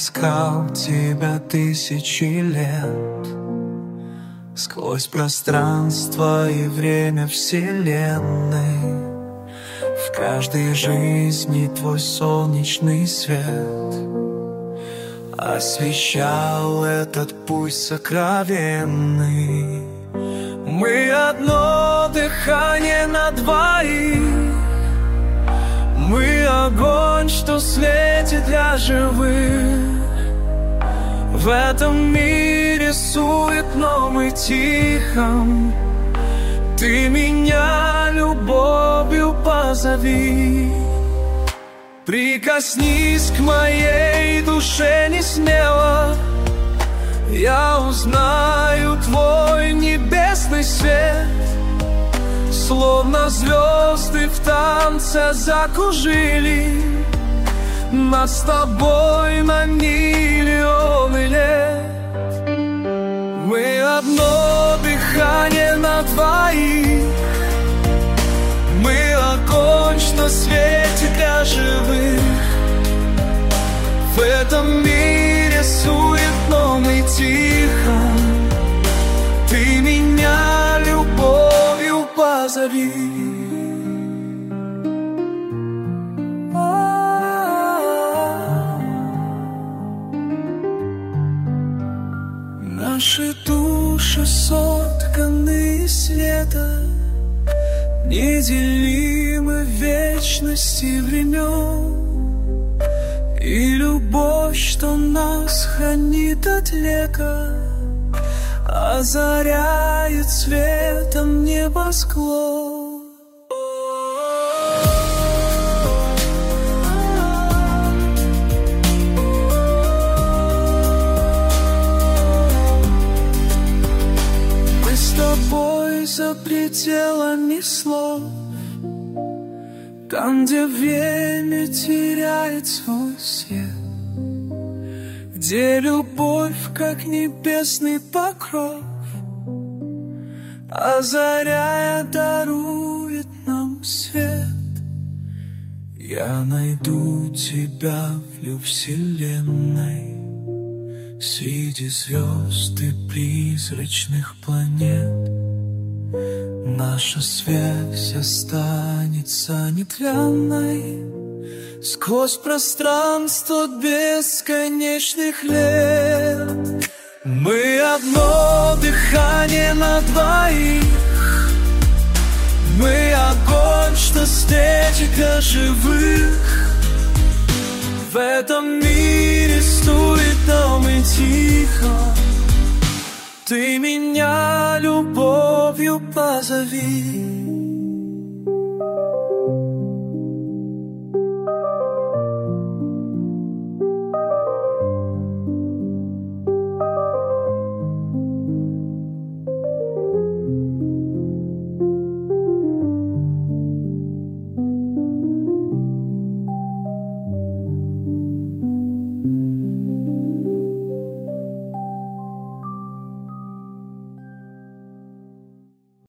искал тебя тысячи лет, сквозь пространство и время вселенной. В каждой жизни твой солнечный свет освещал этот путь сокровенный. Мы одно дыхание на двоих, мы огонь, что светит для живых. В этом мире суетном и тихом ты меня любовью позови. Прикоснись к моей душе не смело, я узнаю твой небесный свет. Словно звезды в танце закружили над тобой на миллионы лет. Мы одно дыхание на двоих, мы огонь, что светит для живых. В этом мире суетном и тихом ты меня любовью позови. Наши души сотканы из света, неделимы в вечности времен. И любовь, что нас хранит от века, озаряет светом небосклон. Мы с тобой за пределами слов, там, где время теряет свой свет, где любовь, как небесный покров, озаряя, дарует нам свет. Я найду тебя в вселенной, среди звезд и призрачных планет. Наша связь останется нетленной сквозь пространство бесконечных лет. Мы одно дыхание на двоих, мы огонь, что светит для живых. В этом мире суетном и тихо ты меня любовью позови.